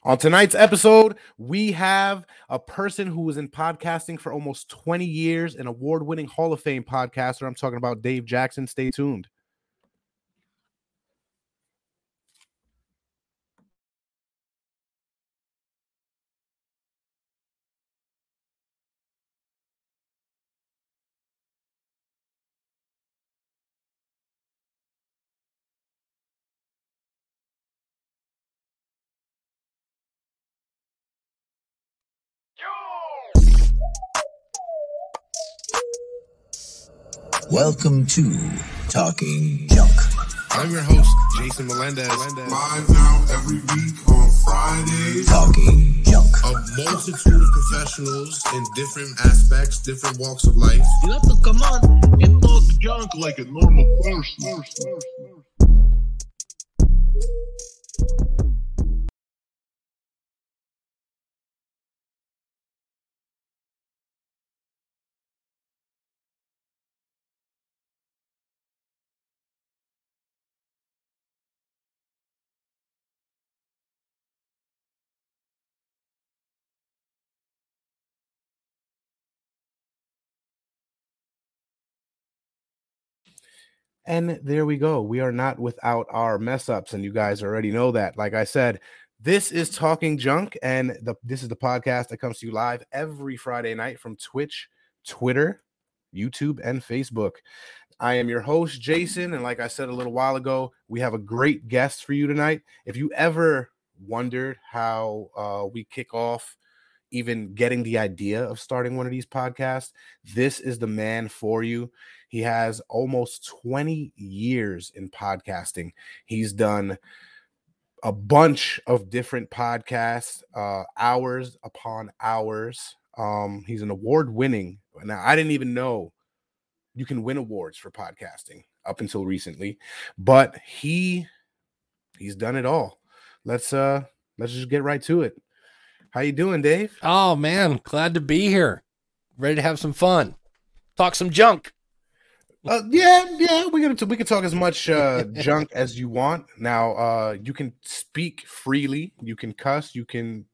On tonight's episode, we have a person who was in podcasting for almost 20 years, an award-winning Hall of Fame podcaster. I'm talking about Dave Jackson. Stay tuned. Welcome to Talking Junk. I'm your host, Jason Melendez. Live now every week on Fridays. Talking Junk. A multitude of professionals in different aspects, different walks of life. You have to come on and talk junk like a normal person. And there we go. We are not without our mess ups, and you guys already know that. Like I said, this is Talking Junk, and this is the podcast that comes to you live every Friday night from Twitch, Twitter, YouTube, and Facebook. I am your host, Jason, and like I said a little while ago, we have a great guest for you tonight. If you ever wondered how we kick off even getting the idea of starting one of these podcasts, this is the man for you. He has almost 20 years in podcasting. He's done a bunch of different podcasts, hours upon hours. He's an award-winning. Now, I didn't even know you can win awards for podcasting up until recently, but he's done it all. Let's just get right to it. How you doing, Dave? Oh man, glad to be here. Ready to have some fun. Talk some junk. Yeah, we can talk as much junk as you want. Now, you can speak freely, you can cuss, you can,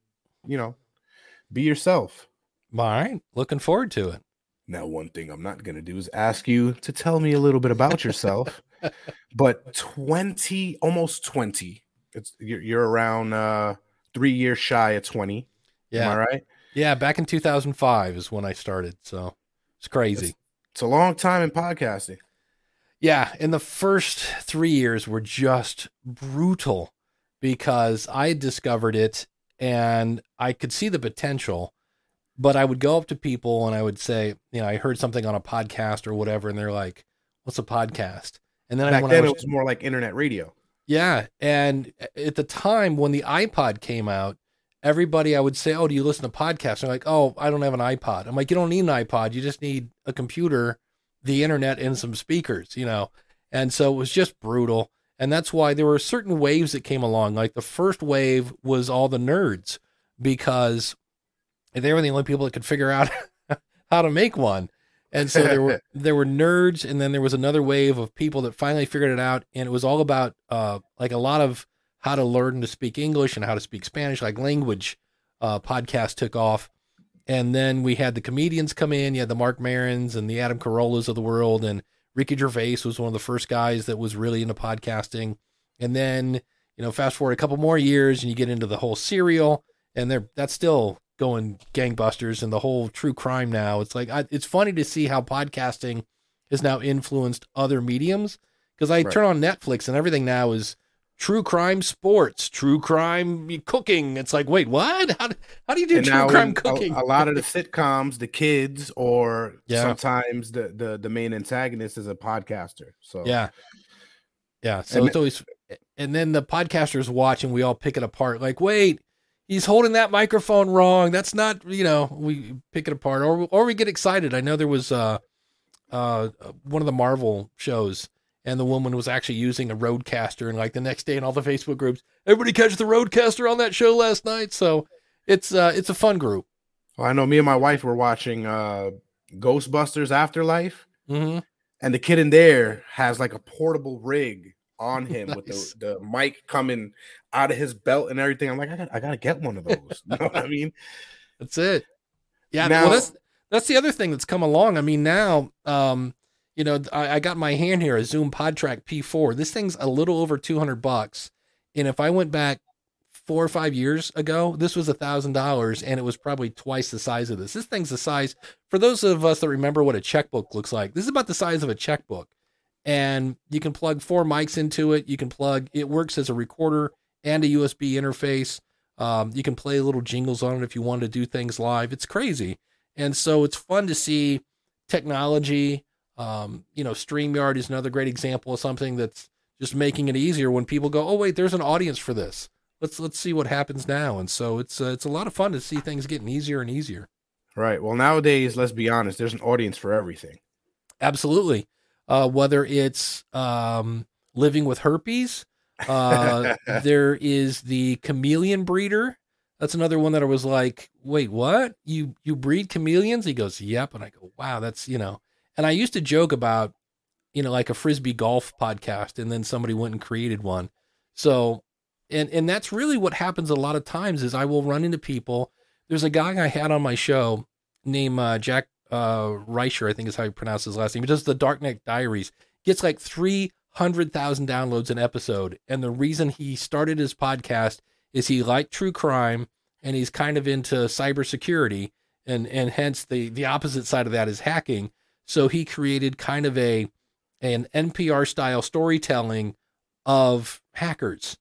be yourself. All right, looking forward to it. Now, one thing I'm not gonna do is ask you to tell me a little bit about yourself. But almost 20. You're around 3 years shy of 20. Yeah. Am I right? Yeah, back in 2005 is when I started, so it's crazy. It's a long time in podcasting. Yeah, and the first 3 years were just brutal because I had discovered it and I could see the potential, but I would go up to people and I would say, I heard something on a podcast or whatever, and they're like, "What's a podcast?" And then it was more like internet radio. Yeah, and at the time when the iPod came out, everybody I would say, "Oh, do you listen to podcasts?" They're like, "Oh, I don't have an iPod." I'm like, "You don't need an iPod. You just need a computer, the internet, and some speakers, And so it was just brutal. And that's why there were certain waves that came along. Like the first wave was all the nerds because they were the only people that could figure out how to make one. And so there were nerds, and then there was another wave of people that finally figured it out, and it was all about like a lot of how to learn to speak English and how to speak Spanish, like language podcast took off. And then we had the comedians come in. You had the Mark Marons and the Adam Carollas of the world, and Ricky Gervais was one of the first guys that was really into podcasting. And then, fast forward a couple more years and you get into the whole Serial, and that's still going gangbusters, and the whole true crime now. It's like, it's funny to see how podcasting has now influenced other mediums, because I turn on Netflix and everything now is true crime sports, true crime cooking. It's like, wait, what? How do you do true crime cooking? A lot of the sitcoms, the kids, or sometimes the main antagonist is a podcaster. So yeah. So it's always, and then the podcasters watch and we all pick it apart. Like, wait, he's holding that microphone wrong. That's not, we pick it apart, or we get excited. I know there was one of the Marvel shows, and the woman was actually using a Rodecaster, and like the next day in all the Facebook groups, everybody catch the Rodecaster on that show last night. So it's a fun group. Well, I know me and my wife were watching Ghostbusters Afterlife, mm-hmm. and the kid in there has like a portable rig on him with Nice. the mic coming out of his belt and everything. I'm like, I gotta get one of those. You know what I mean? That's it. Yeah. Now- Well, that's the other thing that's come along. I mean, now, you know, I got in my hand here a Zoom PodTrack P4. This thing's a little over $200. And if I went back 4 or 5 years ago, this was $1,000 and it was probably twice the size of this. This thing's the size, for those of us that remember what a checkbook looks like, this is about the size of a checkbook. And you can plug 4 mics into it. It works as a recorder and a USB interface. You can play little jingles on it if you want to do things live. It's crazy. And so it's fun to see technology. You know, StreamYard is another great example of something that's just making it easier when people go, oh, wait, there's an audience for this. Let's see what happens now. And so it's a lot of fun to see things getting easier and easier. Right. Well, nowadays, let's be honest, there's an audience for everything. Absolutely. Whether it's living with herpes, there is the chameleon breeder. That's another one that I was like, wait, what? You breed chameleons? He goes, yep. And I go, wow, that's, you know. And I used to joke about, you know, like a Frisbee golf podcast, and then somebody went and created one. So, and that's really what happens a lot of times is I will run into people. There's a guy I had on my show named Jack Reicher, I think is how you pronounce his last name. He does the Darknet Diaries. Gets like 300,000 downloads an episode. And the reason he started his podcast is he liked true crime and he's kind of into cybersecurity, and hence the opposite side of that is hacking. So he created kind of an NPR style storytelling of hackers.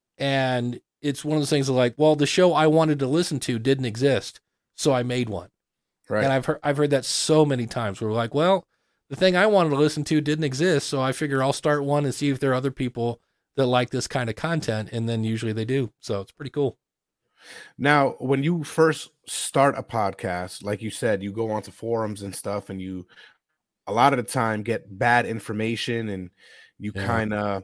And it's one of those things like, well, the show I wanted to listen to didn't exist, so I made one. Right. And I've heard that so many times where we're like, well, the thing I wanted to listen to didn't exist, so I figure I'll start one and see if there are other people that like this kind of content, and then usually they do. So it's pretty cool. Now, when you first start a podcast, like you said, you go onto forums and stuff, and you a lot of the time get bad information, and you kind of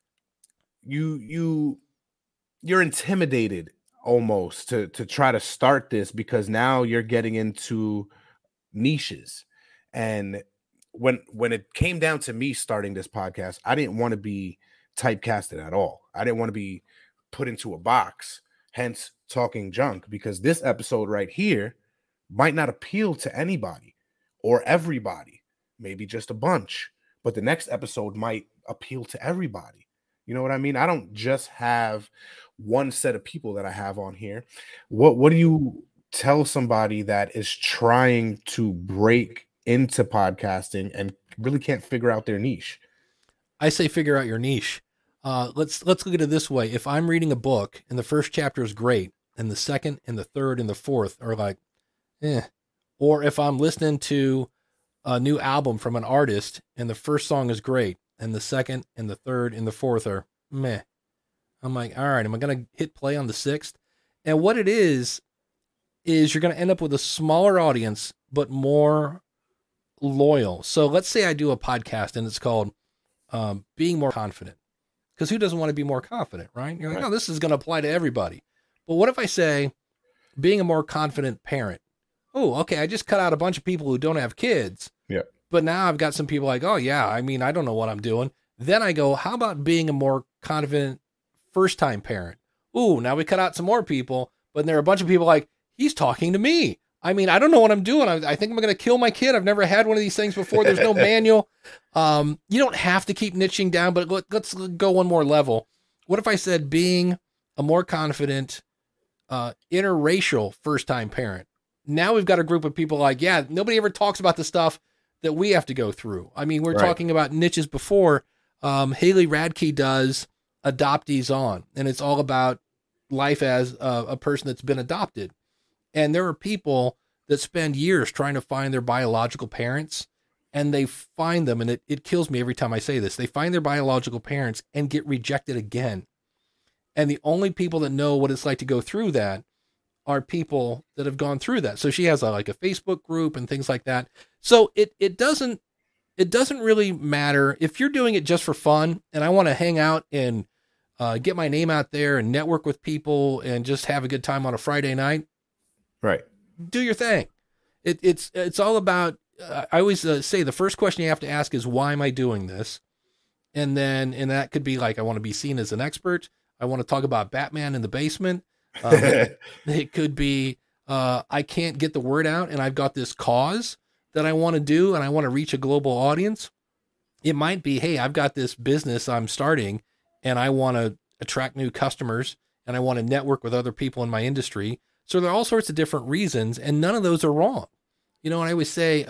you're intimidated almost to try to start this, because now you're getting into niches. And when it came down to me starting this podcast, I didn't want to be typecasted at all. I didn't want to be put into a box, hence talking junk, because this episode right here might not appeal to anybody or everybody, maybe just a bunch, but the next episode might appeal to everybody. You know what I mean? I don't just have one set of people that I have on here. What do you tell somebody that is trying to break into podcasting and really can't figure out their niche? I say figure out your niche. Let's look at it this way. If I'm reading a book and the first chapter is great, and the second and the third and the fourth are like, or if I'm listening to a new album from an artist and the first song is great, and the second and the third and the fourth are meh, I'm like, all right, am I going to hit play on the sixth? And what it is you're going to end up with a smaller audience, but more loyal. So let's say I do a podcast and it's called Being More Confident. Because who doesn't want to be more confident, right? You're like, Right. oh, this is going to apply to everybody. But what if I say being a more confident parent? Oh, okay, I just cut out a bunch of people who don't have kids. Yeah. But now I've got some people like, oh, yeah, I mean, I don't know what I'm doing. Then I go, how about being a more confident first-time parent? Ooh, now we cut out some more people, but there are a bunch of people like, he's talking to me. I mean, I don't know what I'm doing. I think I'm going to kill my kid. I've never had one of these things before. There's no manual. You don't have to keep niching down, but let's go one more level. What if I said being a more confident, interracial first-time parent? Now we've got a group of people like, yeah, nobody ever talks about the stuff that we have to go through. I mean, we're Right. talking about niches before. Haley Radke does Adoptees On, and it's all about life as a person that's been adopted. And there are people that spend years trying to find their biological parents, and they find them, and it kills me every time I say this. They find their biological parents and get rejected again. And the only people that know what it's like to go through that are people that have gone through that. So she has like a Facebook group and things like that. So it doesn't really matter if you're doing it just for fun. And I want to hang out and get my name out there and network with people and just have a good time on a Friday night. Right. Do your thing. It's all about, I always say the first question you have to ask is, why am I doing this? And that could be like, I want to be seen as an expert. I want to talk about Batman in the basement. It could be, I can't get the word out and I've got this cause that I want to do and I want to reach a global audience. It might be, hey, I've got this business I'm starting and I want to attract new customers and I want to network with other people in my industry. So there are all sorts of different reasons and none of those are wrong. You know, and I always say,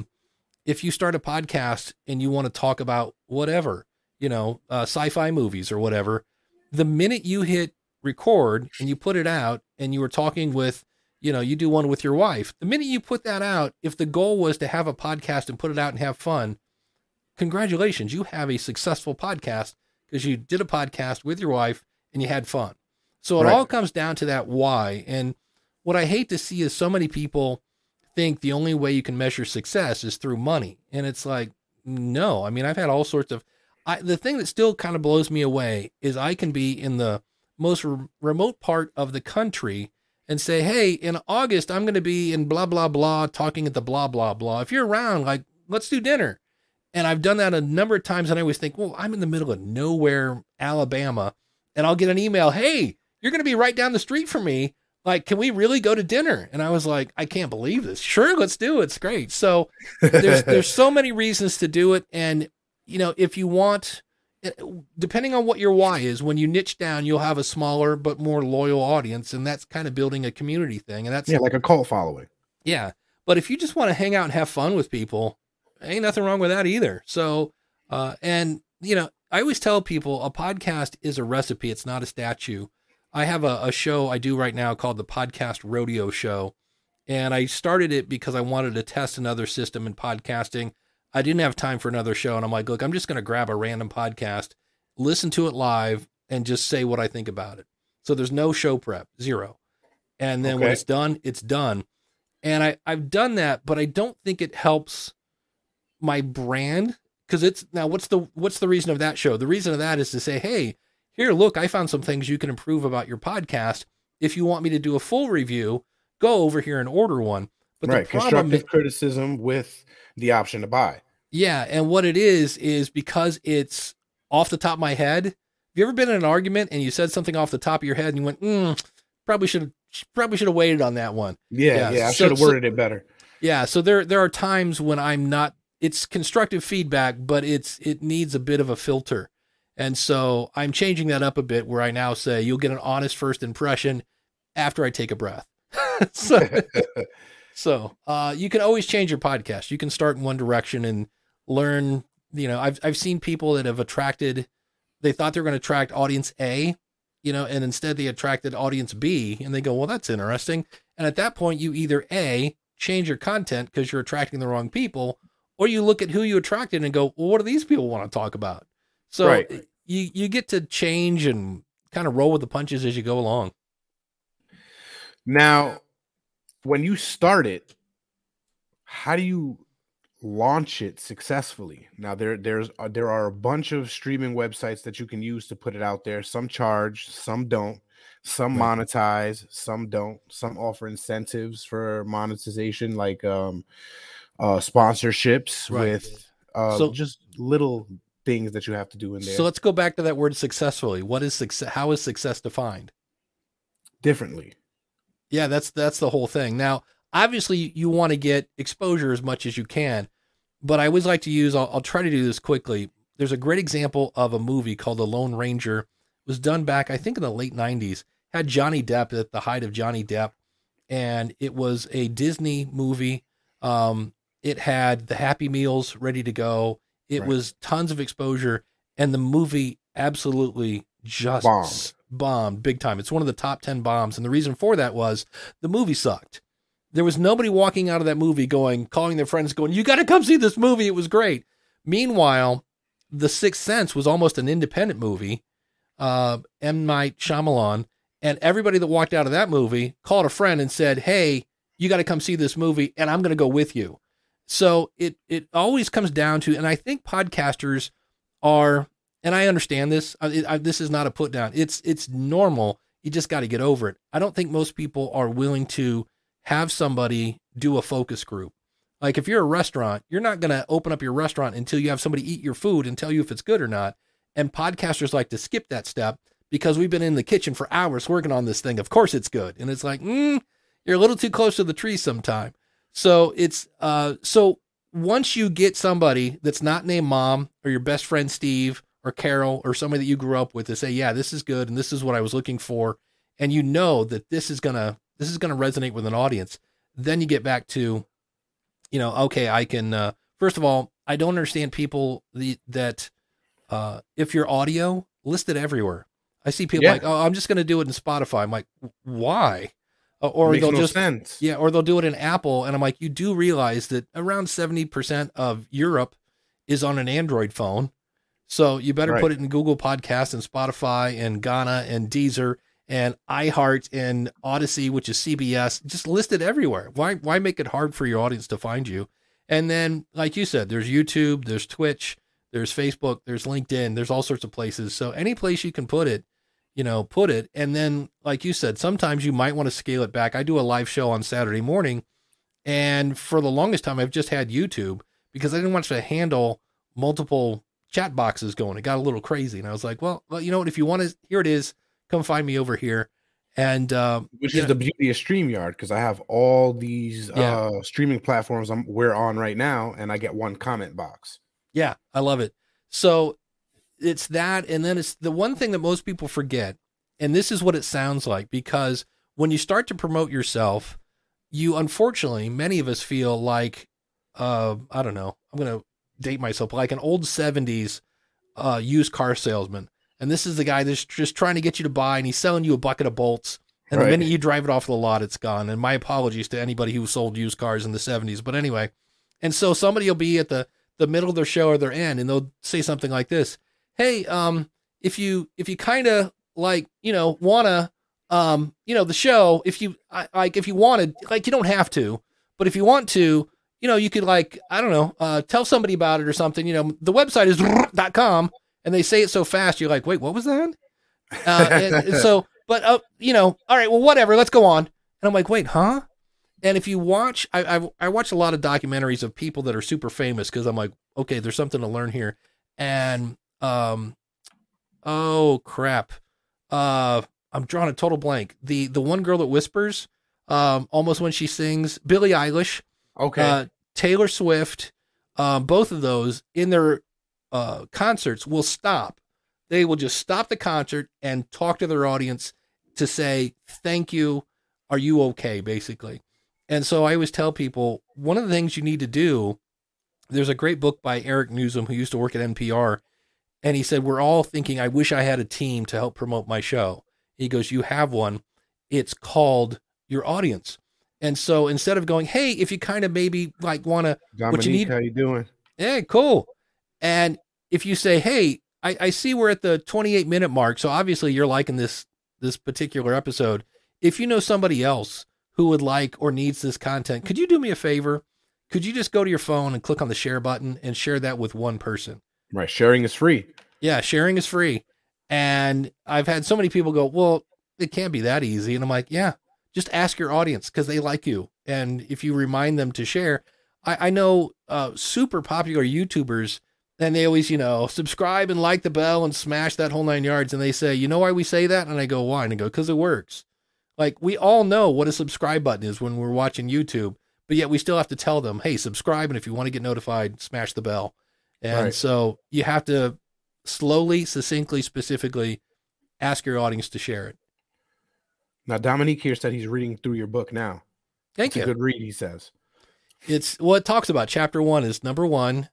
if you start a podcast and you want to talk about whatever, you know, sci-fi movies or whatever, the minute you hit record and you put it out and you were talking with, you know, you do one with your wife, the minute you put that out, if the goal was to have a podcast and put it out and have fun, congratulations, you have a successful podcast because you did a podcast with your wife and you had fun. So it all comes down to that why. And what I hate to see is so many people think the only way you can measure success is through money. And it's like, no, I mean, I've had all sorts of, the thing that still kind of blows me away is I can be in the most remote part of the country and say, hey, in August, I'm going to be in blah, blah, blah, talking at the blah, blah, blah. If you're around, like, let's do dinner. And I've done that a number of times. And I always think, well, I'm in the middle of nowhere, Alabama, and I'll get an email. Hey, you're going to be right down the street from me. Like, can we really go to dinner? And I was like, I can't believe this. Sure, let's do it. It's great. So there's so many reasons to do it. And, you know, if you want, depending on what your why is, when you niche down, you'll have a smaller but more loyal audience. And that's kind of building a community thing. And that's like a cult following. Yeah. But if you just want to hang out and have fun with people, ain't nothing wrong with that either. So, and, you know, I always tell people a podcast is a recipe. It's not a statue. I have a show I do right now called the Podcast Rodeo Show. And I started it because I wanted to test another system in podcasting. I didn't have time for another show. And I'm like, look, I'm just going to grab a random podcast, listen to it live, and just say what I think about it. So there's no show prep, zero. And then when it's done, it's done. And I've done that, but I don't think it helps my brand. Because it's now, what's the reason of that show? The reason of that is to say, hey, here, look, I found some things you can improve about your podcast. If you want me to do a full review, go over here and order one. But the problem constructive criticism with the option to buy. Yeah, and what it is because it's off the top of my head. Have you ever been in an argument and you said something off the top of your head and you went, probably should have waited on that one. Yeah, I should have worded it better. Yeah, so there are times when I'm not. It's constructive feedback, but it needs a bit of a filter. And so I'm changing that up a bit where I now say you'll get an honest first impression after I take a breath. So you can always change your podcast. You can start in one direction and learn, you know, I've seen people that have they thought they were going to attract audience A, you know, and instead they attracted audience B and they go, well, that's interesting. And at that point you either A, change your content because you're attracting the wrong people, or you look at who you attracted and go, well, what do these people want to talk about? So you get to change and kind of roll with the punches as you go along. Now, when you start it, how do you launch it successfully? Now, there are a bunch of streaming websites that you can use to put it out there. Some charge, some don't. Some monetize, some don't. Some offer incentives for monetization, like sponsorships with just little things that you have to do in there. So let's go back to that word successfully. What is success? How is success defined? Differently. Yeah, that's the whole thing. Now, obviously you want to get exposure as much as you can, but I always like to use, I'll try to do this quickly. There's a great example of a movie called The Lone Ranger. It was done back, I think in the late 90s, had Johnny Depp at the height of Johnny Depp. And it was a Disney movie. It had the Happy Meals ready to go. It was tons of exposure, and the movie absolutely just bombed big time. It's one of the top 10 bombs. And the reason for that was the movie sucked. There was nobody walking out of that movie calling their friends going, you got to come see this movie. It was great. Meanwhile, The Sixth Sense was almost an independent movie. M. Night Shyamalan, and everybody that walked out of that movie called a friend and said, hey, you got to come see this movie and I'm going to go with you. So it always comes down to, and I think podcasters are, and I understand this, this is not a put down. It's normal. You just got to get over it. I don't think most people are willing to have somebody do a focus group Like if you're a restaurant, you're not going to open up your restaurant until you have somebody eat your food and tell you if it's good or not. And podcasters like to skip that step because we've been in the kitchen for hours working on this thing. Of course it's good. And it's like, you're a little too close to the tree sometime. So it's, so once you get somebody that's not named Mom or your best friend, Steve or Carol or somebody that you grew up with to say, yeah, this is good. And this is what I was looking for. And you know that this is going to resonate with an audience. Then you get back to, okay, I can, first of all, I don't understand people that if your audio, list it everywhere. I see people like, oh, I'm just going to do it in Spotify. I'm like, why? Or they'll just, sense. Yeah, or they'll do it in Apple. And I'm like, you do realize that around 70% of Europe is on an Android phone. So you better put it in Google Podcasts and Spotify and Ghana and Deezer and iHeart and Odyssey, which is CBS. Just list it everywhere. Why make it hard for your audience to find you? And then, like you said, there's YouTube, there's Twitch, there's Facebook, there's LinkedIn, there's all sorts of places. So any place you can put it, put it. And then, like you said, sometimes you might want to scale it back. I do a live show on Saturday morning. And for the longest time, I've just had YouTube because I didn't want to handle multiple chat boxes going. It got a little crazy. And I was like, well, you know what? If you want to, here it is. Come find me over here. And which is the beauty of StreamYard, because I have all these streaming platforms we're on right now, and I get one comment box. Yeah, I love it. So it's that, and then it's the one thing that most people forget, and this is what it sounds like, because when you start to promote yourself, you unfortunately, many of us feel like, I don't know, I'm going to date myself, like an old 70s used car salesman. And this is the guy that's just trying to get you to buy, and he's selling you a bucket of bolts. And the minute you drive it off the lot, it's gone. And my apologies to anybody who sold used cars in the 70s. But anyway, and so somebody will be at the middle of their show or their end, and they'll say something like this. Hey, if you kind of like, wanna, the show, if you wanted, like, you don't have to, but if you want to, you could, like, I don't know, tell somebody about it or something. The website is .com. And they say it so fast, you're like, wait, what was that? And so, but, all right, well, whatever, let's go on. And I'm like, wait, huh? And if you watch, I watch a lot of documentaries of people that are super famous because I'm like, okay, there's something to learn here. And, oh, crap. I'm drawing a total blank. The one girl that whispers, almost when she sings, Billie Eilish. Okay. Taylor Swift, both of those in their concerts will stop. They will just stop the concert and talk to their audience to say, thank you. Are you okay? Basically. And so I always tell people, one of the things you need to do, there's a great book by Eric Newsom, who used to work at NPR. And he said, we're all thinking, I wish I had a team to help promote my show. He goes, you have one. It's called your audience. And so instead of going, hey, if you kind of maybe like want to, what you need, how you doing? Yeah, cool. And if you say, hey, I see we're at the 28-minute mark, so obviously you're liking this particular episode. If you know somebody else who would like or needs this content, could you do me a favor? Could you just go to your phone and click on the share button and share that with one person? Right. Sharing is free. Yeah, sharing is free. And I've had so many people go, well, it can't be that easy. And I'm like, yeah, just ask your audience because they like you. And if you remind them to share, I know super popular YouTubers, and they always, subscribe and like the bell and smash that whole 9 yards. And they say, you know why we say that? And I go, why? And I go, because it works. Like, we all know what a subscribe button is when we're watching YouTube, but yet we still have to tell them, hey, subscribe. And if you want to get notified, smash the bell. And so you have to slowly, succinctly, specifically ask your audience to share it. Now, Dominique here said he's reading through your book now. Thank you. It's a good read, he says. It's what it talks about. Chapter 1 is number 1.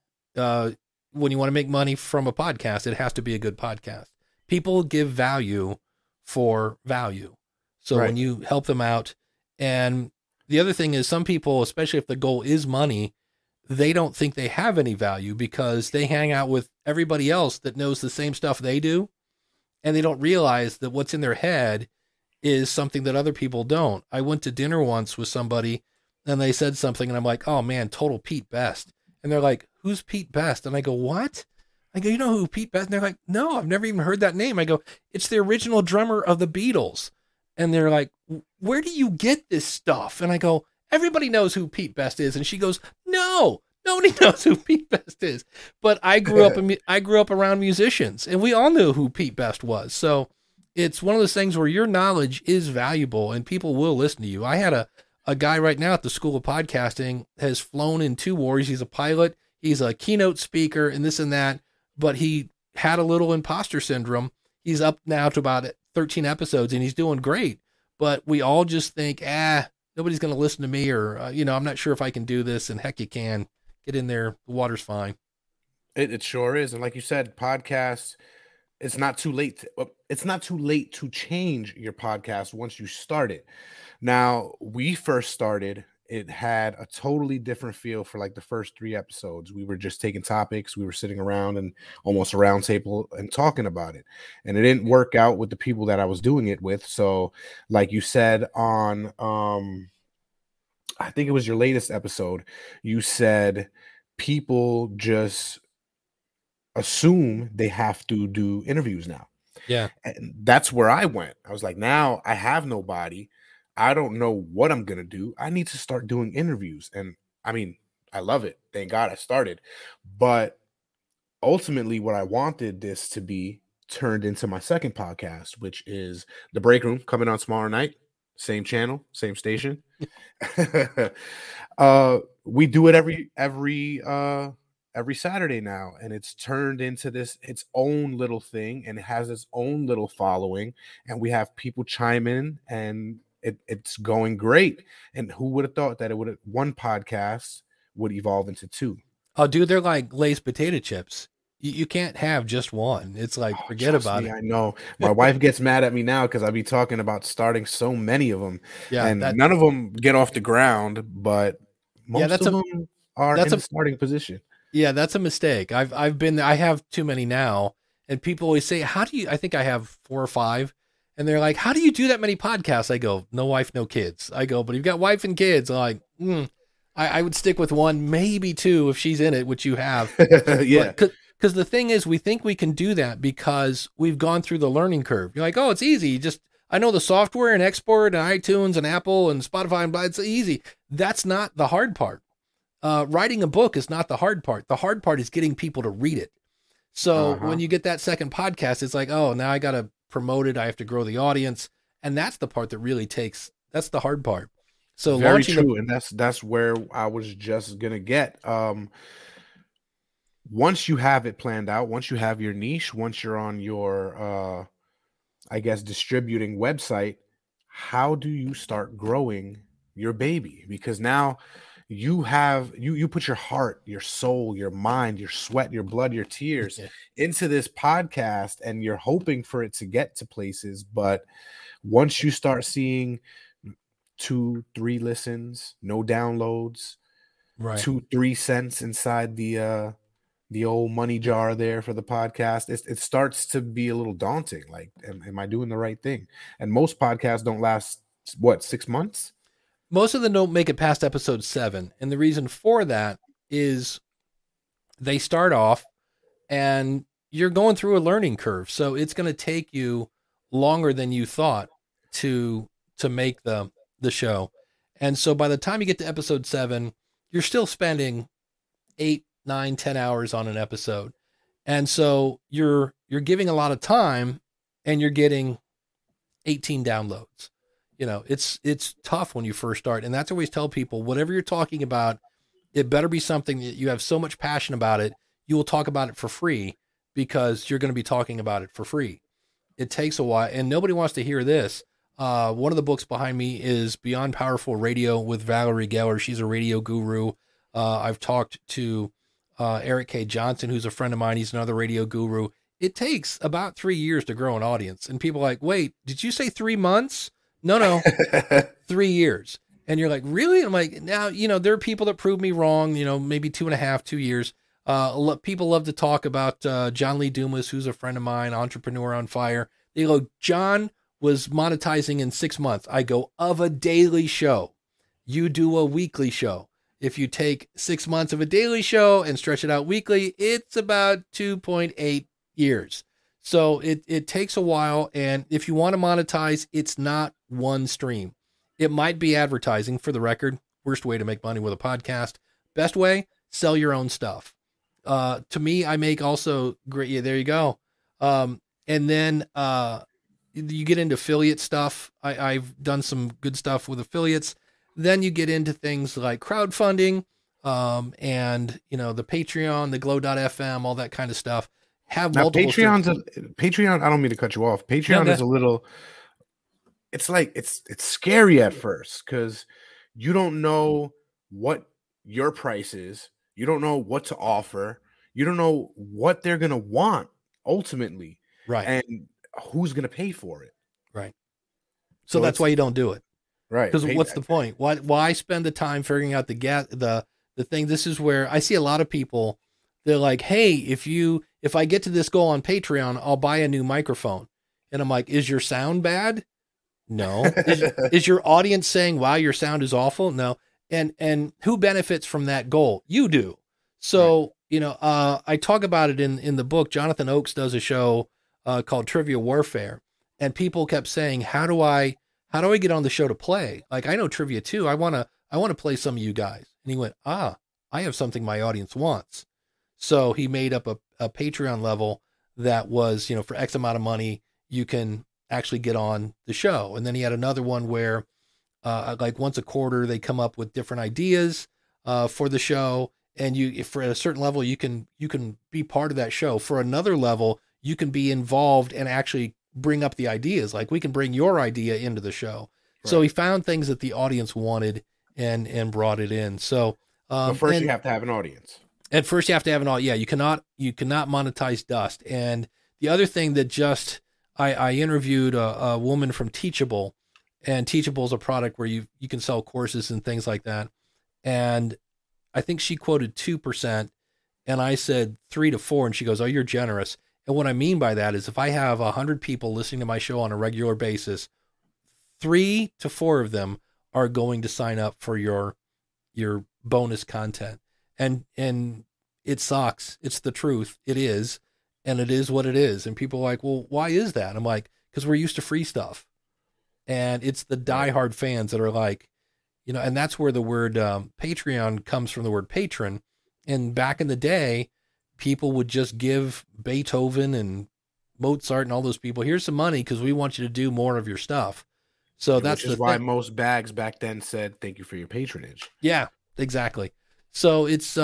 When you want to make money from a podcast, it has to be a good podcast. People give value for value. So when you help them out, and the other thing is some people, especially if the goal is money, they don't think they have any value because they hang out with everybody else that knows the same stuff they do. And they don't realize that what's in their head is something that other people don't. I went to dinner once with somebody and they said something and I'm like, oh man, total Pete Best. And they're like, who's Pete Best? And I go, what? I go, you know who Pete Best? And they're like, no, I've never even heard that name. I go, it's the original drummer of the Beatles. And they're like, where do you get this stuff? And I go, everybody knows who Pete Best is. And she goes, no, nobody knows who Pete Best is. But I grew up around musicians, and we all knew who Pete Best was. So it's one of those things where your knowledge is valuable and people will listen to you. I had a guy right now at the School of Podcasting has flown in 2 wars. He's a pilot. He's a keynote speaker and this and that, but he had a little imposter syndrome. He's up now to about 13 episodes and he's doing great, but we all just think, nobody's going to listen to me, or, I'm not sure if I can do this. And heck, you can get in there. The water's fine. It sure is. And like you said, podcasts, it's not too late. It's not too late to change your podcast once you start it. Now, we first started, it had a totally different feel for like the first 3 episodes. We were just taking topics. We were sitting around and almost a round table and talking about it. And it didn't work out with the people that I was doing it with. So like you said on, I think it was your latest episode, you said people just assume they have to do interviews now. Yeah. And that's where I went. I was like, now I have nobody. I don't know what I'm going to do. I need to start doing interviews. And I mean, I love it. Thank God I started. But ultimately, what I wanted this to be turned into my second podcast, which is The Break Room, coming on tomorrow night. Same channel, same station. We do it every Saturday now, and it's turned into its own little thing, and it has its own little following, and we have people chime in, and it's going great. And who would have thought that one podcast would evolve into 2? Oh, dude, they're like Lay's potato chips. You can't have just one. It's like, forget about it. I know. My wife gets mad at me now because I be talking about starting so many of them. Yeah, and none of them get off the ground, but most of them are in the starting position. Yeah, that's a mistake. I've been there. I have too many now, and people always say, "How do you?" I think I have 4 or 5, and they're like, "How do you do that many podcasts?" I go, "No wife, no kids." I go, "But you've got wife and kids." I'm like, I would stick with 1, maybe 2 if she's in it, which you have. Yeah. Because the thing is, we think we can do that because we've gone through the learning curve. You're like, oh, it's easy. I know the software and export and iTunes and Apple and Spotify, and blah, it's easy. That's not the hard part. Writing a book is not the hard part. The hard part is getting people to read it. So when you get that second podcast, it's like, oh, now I got to promote it. I have to grow the audience. And that's the part that really that's the hard part. So very true. And that's where I was just going to get, once you have it planned out, once you have your niche, once you're on your, distributing website, how do you start growing your baby? Because now you put your heart, your soul, your mind, your sweat, your blood, your tears into this podcast, and you're hoping for it to get to places. But once you start seeing 2, 3 listens, no downloads, right, 2-3 cents inside the old money jar there for the podcast, it starts to be a little daunting. Like, am I doing the right thing? And most podcasts don't last, 6 months? Most of them don't make it past episode 7. And the reason for that is they start off and you're going through a learning curve. So it's going to take you longer than you thought to make the show. And so by the time you get to episode 7, you're still spending 8, 9, 10 hours on an episode. And so you're giving a lot of time and you're getting 18 downloads. It's tough when you first start. And that's always tell people, whatever you're talking about, it better be something that you have so much passion about it. You will talk about it for free because you're going to be talking about it for free. It takes a while and nobody wants to hear this. One of the books behind me is Beyond Powerful Radio with Valerie Geller. She's a radio guru. I've talked to Eric K. Johnson, who's a friend of mine. He's another radio guru. It takes about 3 years to grow an audience. And people are like, wait, did you say 3 months? No, 3 years. And you're like, really? I'm like, now, there are people that prove me wrong, maybe 2.5, 2 years. People love to talk about John Lee Dumas, who's a friend of mine, entrepreneur on fire. They go, John was monetizing in 6 months. I go, of a daily show. You do a weekly show. If you take 6 months of a daily show and stretch it out weekly, it's about 2.8 years. So it takes a while. And if you want to monetize, it's not one stream. It might be advertising, for the record. worst way to make money with a podcast. Best way, sell your own stuff. To me, I make also great. Yeah, there you go. And then you get into affiliate stuff. I've done some good stuff with affiliates. Then you get into things like crowdfunding, and the Patreon, the Glow.fm, all that kind of stuff. Have now, multiple Patreon. I don't mean to cut you off. Patreon is a little. It's like it's scary at first because you don't know what your price is. You don't know what to offer. You don't know what they're gonna want ultimately, right? And who's gonna pay for it, right? So that's why you don't do it, right? Because what's the point? Why spend the time figuring out the thing? This is where I see a lot of people. They're like, hey, if I get to this goal on Patreon, I'll buy a new microphone. And I'm like, is your sound bad? No. Is your audience saying, wow, your sound is awful? No. And who benefits from that goal? You do. So, right. I talk about it in the book. Jonathan Oakes does a show called Trivia Warfare. And people kept saying, how do I get on the show to play? Like, I know trivia too. I want to play some of you guys. And he went, I have something my audience wants. So he made up a Patreon level that was, for X amount of money, you can actually get on the show. And then he had another one where, like once a quarter, they come up with different ideas for the show. And if for at a certain level, you can be part of that show. For another level, you can be involved and actually bring up the ideas. Like we can bring your idea into the show. Right. So he found things that the audience wanted and brought it in. So first you have to have an audience. At first you have to have an audience. Yeah, you cannot monetize dust. And the other thing that I interviewed a woman from Teachable, and Teachable is a product where you can sell courses and things like that. And I think she quoted 2%, and I said 3 to 4, and she goes, "Oh, you're generous." And what I mean by that is if I have 100 people listening to my show on a regular basis, 3 to 4 of them are going to sign up for your bonus content. And it sucks. It's the truth. It is. And it is what it is. And people are like, well, why is that? I'm like, because we're used to free stuff. And it's the diehard fans that are like, and that's where the word Patreon comes from, the word patron. And back in the day, people would just give Beethoven and Mozart and all those people, here's some money because we want you to do more of your stuff. So that's why most bags back then said, thank you for your patronage. Yeah, exactly. So it's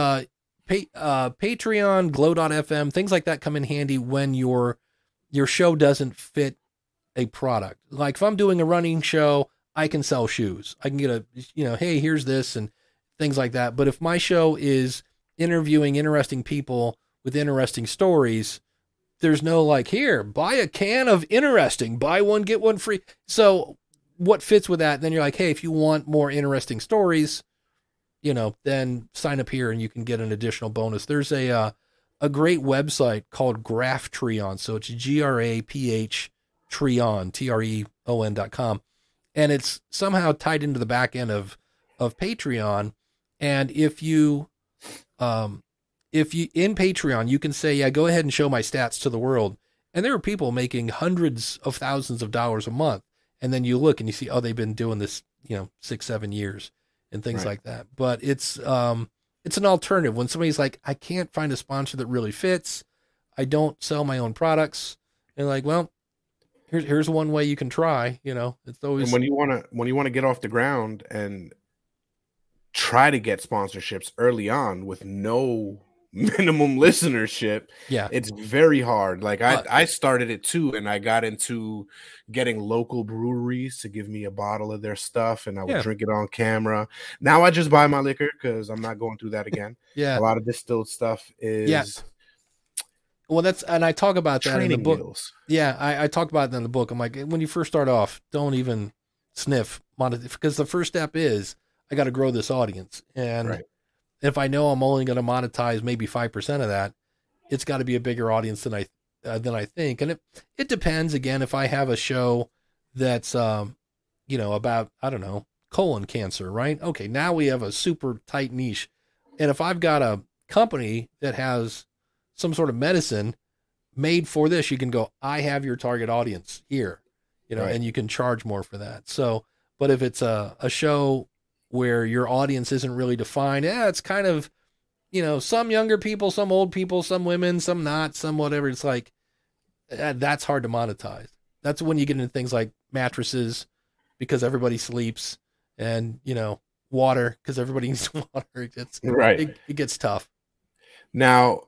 Patreon, Glow.fm, things like that come in handy when your show doesn't fit a product. Like if I'm doing a running show, I can sell shoes. I can get hey, here's this and things like that. But if my show is interviewing interesting people with interesting stories, there's no like, here, buy a can of interesting, buy one, get one free. So what fits with that? Then you're like, hey, if you want more interesting stories, then sign up here and you can get an additional bonus. There's a great website called Graphtreon. So it's GRAPH Treon, TREON.com. And it's somehow tied into the back end of Patreon. And if you in Patreon, you can say, yeah, go ahead and show my stats to the world. And there are people making hundreds of thousands of dollars a month. And then you look and you see, oh, they've been doing this, 6-7 years. And things like that. But it's an alternative. When somebody's like, I can't find a sponsor that really fits, I don't sell my own products, and like, well, here's one way you can try. It's always. And when you want to get off the ground and try to get sponsorships early on with no minimum listenership, it's very hard. Like I started it too, and I got into getting local breweries to give me a bottle of their stuff, and I would drink it on camera. Now I just buy my liquor because I'm not going through that again. A lot of distilled stuff is well, and I talk about that in the book. Wheels. I talk about it in the book. I'm like, when you first start off, don't even sniff because the first step is I got to grow this audience. And if I know I'm only going to monetize maybe 5% of that, it's got to be a bigger audience than I think. And it depends. Again, if I have a show that's, about, I don't know, colon cancer, right? Okay, now we have a super tight niche. And if I've got a company that has some sort of medicine made for this, you can go, I have your target audience here, and you can charge more for that. So, but if it's a show where your audience isn't really defined. Yeah, it's kind of, some younger people, some old people, some women, some not, some whatever. It's like, that's hard to monetize. That's when you get into things like mattresses because everybody sleeps, and, water because everybody needs water. It gets tough. Now,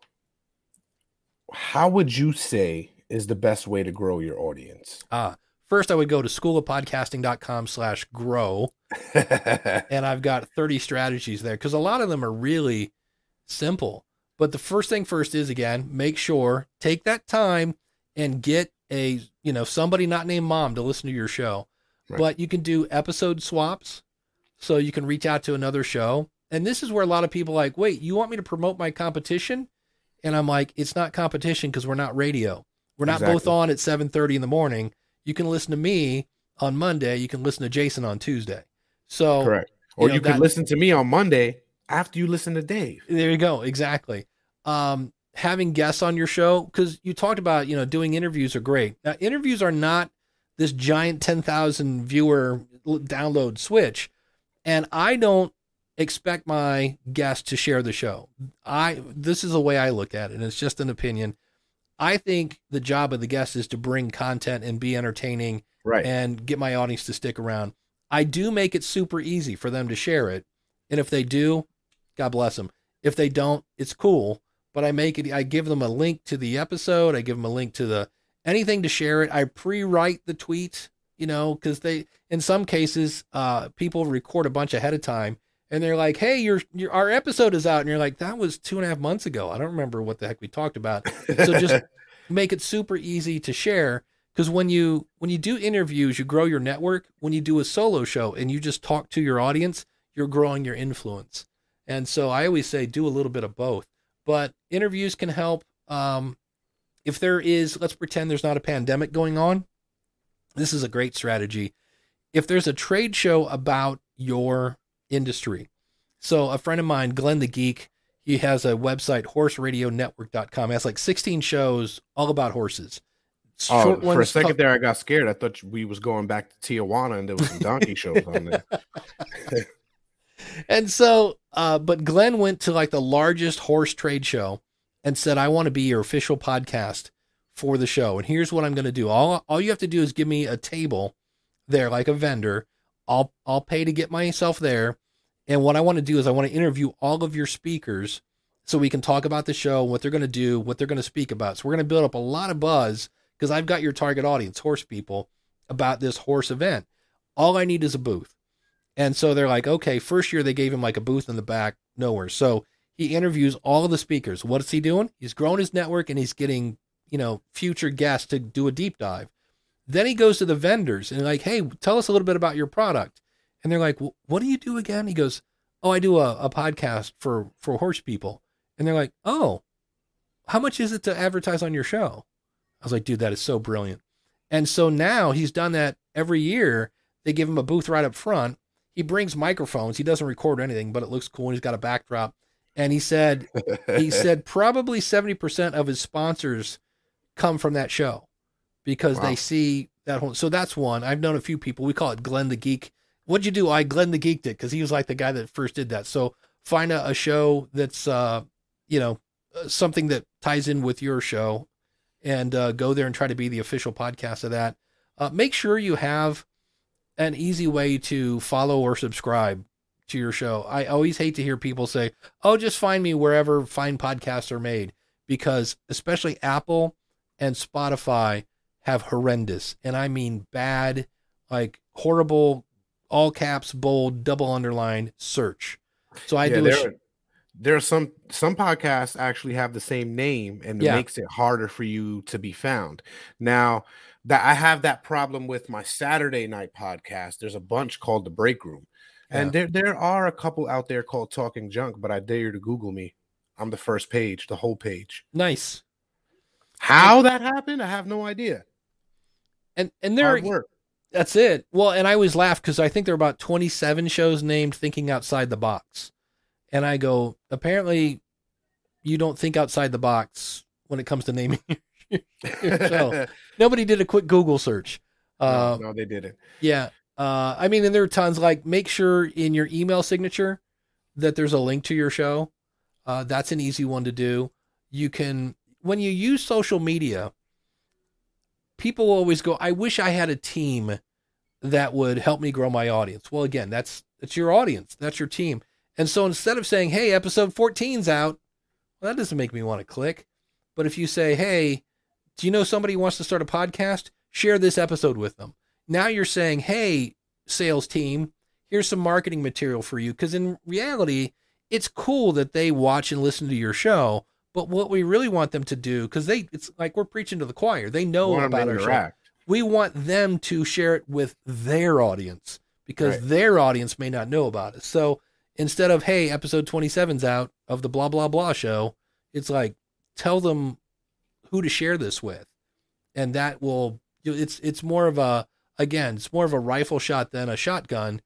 how would you say is the best way to grow your audience? First, I would go to schoolofpodcasting.com/grow. And I've got 30 strategies there because a lot of them are really simple. But the first thing first is, again, make sure, take that time and get somebody not named Mom to listen to your show. Right. But you can do episode swaps. So you can reach out to another show. And this is where a lot of people are like, wait, you want me to promote my competition? And I'm like, it's not competition because we're not radio. We're not both on at 7:30 in the morning. You can listen to me on Monday. You can listen to Jason on Tuesday. So correct. Or you can listen to me on Monday after you listen to Dave. There you go. Exactly. Having guests on your show, because you talked about, doing interviews are great. Now, interviews are not this giant 10,000 viewer download switch. And I don't expect my guests to share the show. This is the way I look at it, and it's just an opinion. I think the job of the guest is to bring content and be entertaining, right, and get my audience to stick around. I do make it super easy for them to share it. And if they do, God bless them. If they don't, it's cool. But I give them a link to the episode. I give them a link to anything to share it. I pre-write the tweet, because in some cases, people record a bunch ahead of time and they're like, hey, our episode is out. And you're like, that was 2.5 months ago. I don't remember what the heck we talked about. So just make it super easy to share. Because when you do interviews, you grow your network. When you do a solo show and you just talk to your audience, you're growing your influence. And so I always say do a little bit of both. But interviews can help. If there is, let's pretend there's not a pandemic going on. This is a great strategy. If there's a trade show about your industry. So a friend of mine, Glenn the Geek, he has a website, horseradionetwork.com. It has like 16 shows all about horses. For a second there, I got scared. I thought we was going back to Tijuana and there was some donkey shows on there. And so, but Glenn went to like the largest horse trade show and said, I want to be your official podcast for the show. And here's what I'm going to do. All you have to do is give me a table there, like a vendor. I'll pay to get myself there. And what I want to do is I want to interview all of your speakers so we can talk about the show, what they're going to do, what they're going to speak about. So we're going to build up a lot of buzz because I've got your target audience, horse people, about this horse event. All I need is a booth. And so they're like, okay, first year they gave him like a booth in the back, nowhere. So he interviews all of the speakers. What is he doing? He's growing his network and he's getting, future guests to do a deep dive. Then he goes to the vendors and like, hey, tell us a little bit about your product. And they're like, well, what do you do again? He goes, oh, I do a podcast for horse people. And they're like, oh, how much is it to advertise on your show? I was like, dude, that is so brilliant. And so now he's done that every year. They give him a booth right up front. He brings microphones. He doesn't record anything, but it looks cool. And he's got a backdrop. And he said probably 70% of his sponsors come from that show because they see that whole. So that's one. I've known a few people. We call it Glenn the Geek. What'd you do? Glenn the Geek did, because he was like the guy that first did that. So find a show that's, something that ties in with your show and go there and try to be the official podcast of that. Make sure you have an easy way to follow or subscribe to your show. I always hate to hear people say, oh, just find me wherever fine podcasts are made, because especially Apple and Spotify have horrendous, and I mean bad, like horrible, all caps, bold, double underline search. So there are some podcasts actually have the same name, and it makes it harder for you to be found. Now that I have that problem with my Saturday night podcast, there's a bunch called The Break Room. And there are a couple out there called Talking Junk, but I dare you to Google me. I'm the first page, the whole page. Nice. How that happened, I have no idea. And there, that's it. Well, and I always laugh because I think there are about 27 shows named Thinking Outside the Box. And I go, apparently you don't think outside the box when it comes to naming your show. Nobody did a quick Google search. No, they didn't. Yeah. I mean, and there are tons, like make sure in your email signature that there's a link to your show. That's an easy one to do. You can, when you use social media, people always go, I wish I had a team that would help me grow my audience. Well, again, that's your audience. That's your team. And so instead of saying, hey, episode 14's out, well, that doesn't make me want to click. But if you say, hey, do you know somebody who wants to start a podcast? Share this episode with them. Now you're saying, hey, sales team, here's some marketing material for you. Because in reality, it's cool that they watch and listen to your show. But what we really want them to do, because it's like we're preaching to the choir. They know about our show. We want them to share it with their audience because their audience may not know about it. So instead of, hey, episode 27's out of the blah, blah, blah show, it's like, tell them who to share this with. And that will, it's more of a, again, it's more of a rifle shot than a shotgun.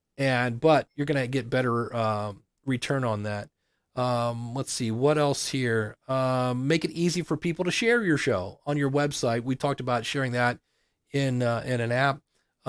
But you're going to get better return on that. Let's see what else here. Make it easy for people to share your show on your website. We talked about sharing that in an app.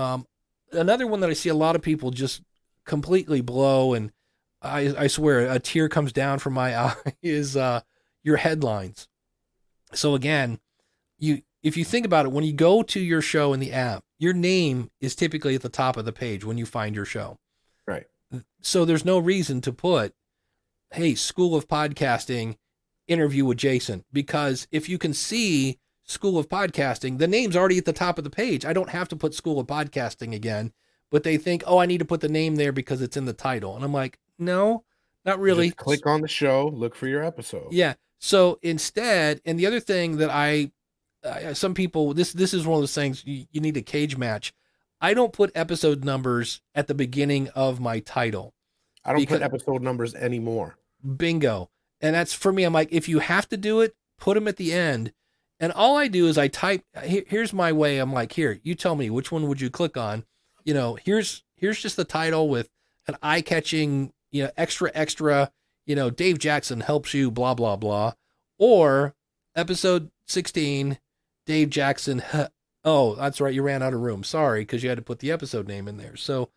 Another one that I see a lot of people just completely blow, and I swear a tear comes down from my eye, is your headlines. So again, if you think about it, when you go to your show in the app, your name is typically at the top of the page when you find your show. Right. So there's no reason to put, hey, School of Podcasting interview with Jason, because if you can see School of Podcasting, the name's already at the top of the page. I don't have to put School of Podcasting again, but they think, oh, I need to put the name there because it's in the title. And I'm like, no, not really. Just click on the show, look for your episode. Yeah. So instead, and the other thing that some people, this is one of those things you need to cage match. I don't put episode numbers at the beginning of my title. I don't put episode numbers anymore. Bingo. And that's for me. I'm like, if you have to do it, put them at the end. And all I do is I type, here's my way. I'm like, here, you tell me which one would you click on? Here's just the title with an eye-catching, extra, Dave Jackson helps you, blah, blah, blah. Or episode 16, Dave Jackson. Oh, that's right. You ran out of room. Sorry. Cause you had to put the episode name in there. So,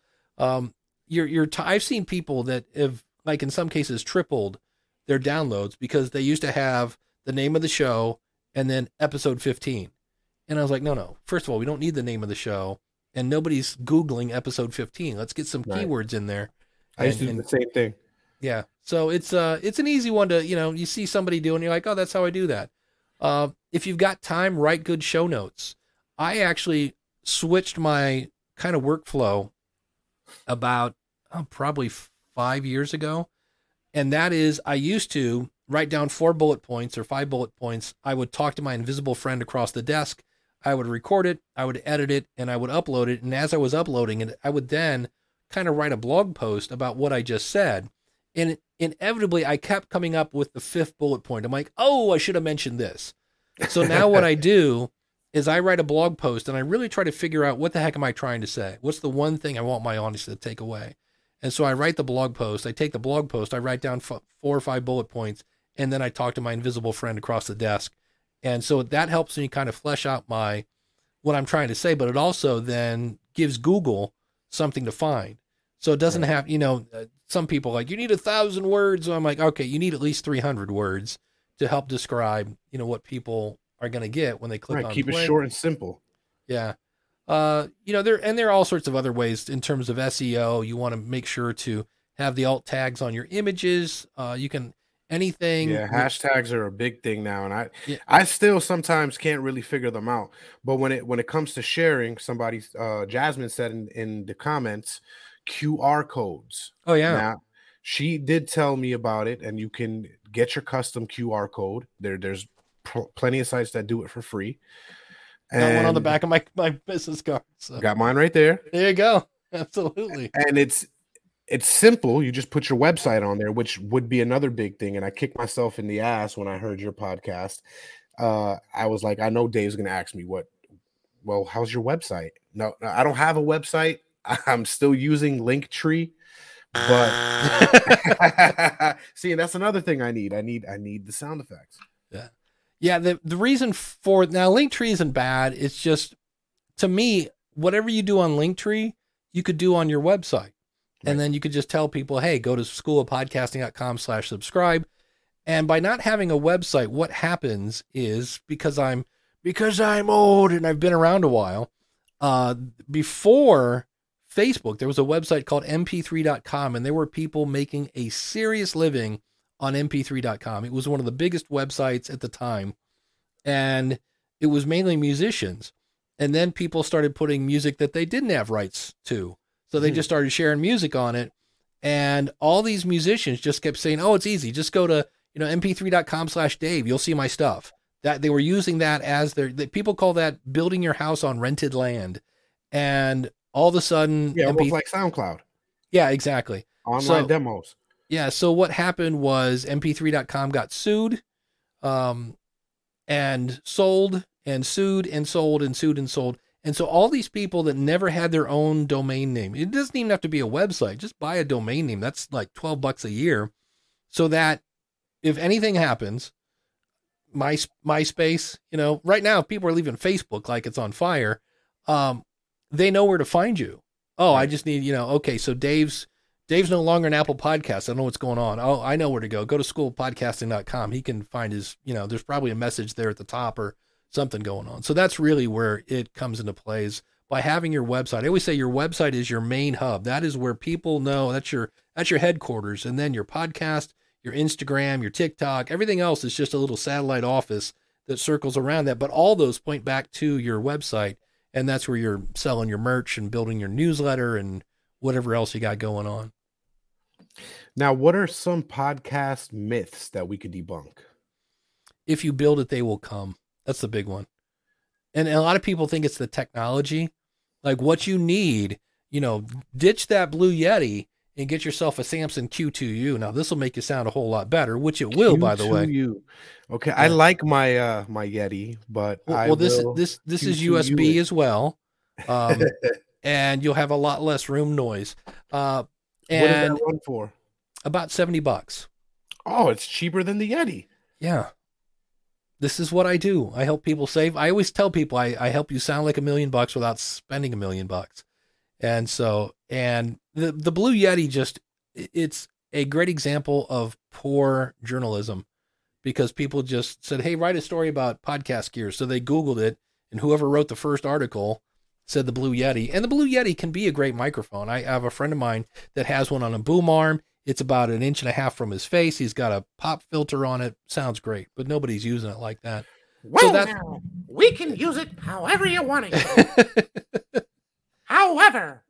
I've seen people that have, like in some cases, tripled their downloads because they used to have the name of the show and then episode 15. And I was like, no. First of all, we don't need the name of the show, and nobody's Googling episode 15. Let's get some keywords in there. I used to do the same thing. Yeah. So it's an easy one to, you see somebody doing, you're like, oh, that's how I do that. If you've got time, write good show notes. I actually switched my kind of workflow about probably 5 years ago. And that is, I used to write down 4 bullet points or 5 bullet points. I would talk to my invisible friend across the desk. I would record it, I would edit it, and I would upload it. And as I was uploading it, I would then kind of write a blog post about what I just said. And inevitably, I kept coming up with the 5th bullet point. I'm like, oh, I should have mentioned this. So now what I do is I write a blog post and I really try to figure out what the heck am I trying to say? What's the one thing I want my audience to take away? And so I write the blog post. I take the blog post. I write down 4 or 5 bullet points, and then I talk to my invisible friend across the desk. And so that helps me kind of flesh out what I'm trying to say, but it also then gives Google something to find. So it doesn't have, some people like, you need 1,000 words. So I'm like, okay, you need at least 300 words to help describe, what people are going to get when they click on keep play. It short and simple. Yeah. There are all sorts of other ways in terms of SEO. You want to make sure to have the alt tags on your images. You can anything. Yeah, hashtags are a big thing now, and I still sometimes can't really figure them out. But when it comes to sharing, Jasmine said in the comments, QR codes. Oh yeah. Now, she did tell me about it, and you can get your custom QR code. There's plenty of sites that do it for free. Got one on the back of my business card. So. Got mine right there. There you go. Absolutely. And it's simple. You just put your website on there, which would be another big thing. And I kicked myself in the ass when I heard your podcast. I was like, I know Dave's going to ask me how's your website? No, I don't have a website. I'm still using Linktree. But see, that's another thing I need. I need the sound effects. Yeah. Yeah. The reason for now, Linktree isn't bad. It's just, to me, whatever you do on Linktree, you could do on your website. Right. And then you could just tell people, hey, go to schoolofpodcasting.com/subscribe. And by not having a website, what happens is because I'm old and I've been around a while, before Facebook, there was a website called mp3.com, and there were people making a serious living on mp3.com. It was one of the biggest websites at the time, and it was mainly musicians. And then people started putting music that they didn't have rights to. So they just started sharing music on it. And all these musicians just kept saying, oh, it's easy. Just go to, mp3.com/Dave. You'll see my stuff. That they were using that as people call that building your house on rented land. And all of a sudden, almost like SoundCloud. Yeah, exactly. Online demos. Yeah. So what happened was mp3.com got sued, and sold and sued and sold and sued and sold. And so all these people that never had their own domain name, it doesn't even have to be a website, just buy a domain name. That's like $12 a year. So that if anything happens, MySpace, right now people are leaving Facebook like it's on fire. They know where to find you. Oh, right. I just need, okay. So Dave's no longer an Apple Podcast. I don't know what's going on. Oh, I know where to go. Go to schoolpodcasting.com. He can find his, there's probably a message there at the top or something going on. So that's really where it comes into plays by having your website. I always say your website is your main hub. That is where people know that's your headquarters. And then your podcast, your Instagram, your TikTok, everything else is just a little satellite office that circles around that. But all those point back to your website. And that's where you're selling your merch and building your newsletter and whatever else you got going on. Now, what are some podcast myths that we could debunk? If you build it, they will come. That's the big one. And a lot of people think it's the technology. Like what you need, ditch that Blue Yeti and get yourself a Samson Q2U. Now, this will make you sound a whole lot better, which it will, by the way. Okay, yeah. I like my my Yeti, but this is USB as well. And you'll have a lot less room noise. And what does that run for? About $70. Oh, it's cheaper than the Yeti. Yeah. This is what I do. I help people save. I always tell people I help you sound like $1 million without spending $1 million. And so, and the Blue Yeti it's a great example of poor journalism because people just said, hey, write a story about podcast gear. So they Googled it, and whoever wrote the first article said the Blue Yeti. And the Blue Yeti can be a great microphone. I have a friend of mine that has one on a boom arm. It's about 1.5 inches from his face. He's got a pop filter on it. Sounds great, but nobody's using it like that. Well, so now, we can use it however you want it. However.